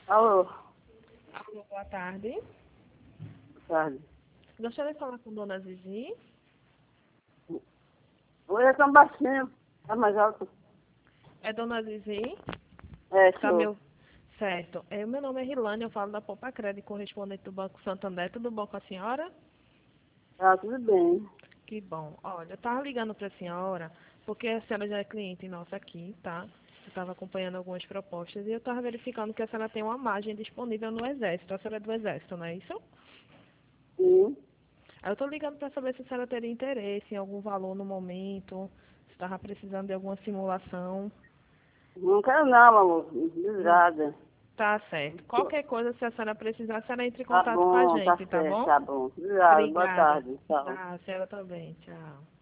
Alô, Alô, boa tarde. boa tarde. Gostaria de falar com Dona Zizi. Oi, é tão baixinho. Tá mais alto? É Dona Zizi? É, Tá sou. meu... Certo. Meu nome é Rilane, eu falo da Poupa Crédito, correspondente do Banco Santander. Tudo bom com a senhora? Tá tudo bem. Que bom. Olha, eu tava ligando para a senhora, porque a senhora já é cliente nossa aqui, tá? Eu estava acompanhando algumas propostas e eu estava verificando que a senhora tem uma margem disponível no Exército. A senhora é do Exército, não é isso? Sim. Aí eu tô ligando para saber se a senhora teria interesse em algum valor no momento, se estava precisando de alguma simulação. Não quero não, amor. Não. Desgrada. Tá certo. Qualquer coisa, se a senhora precisar, a senhora entre em Tá contato com a bom, tá gente, tá certo, bom? tá bom. Obrigado, boa Obrigada. tarde. Tchau. Tá, a senhora também. Tchau.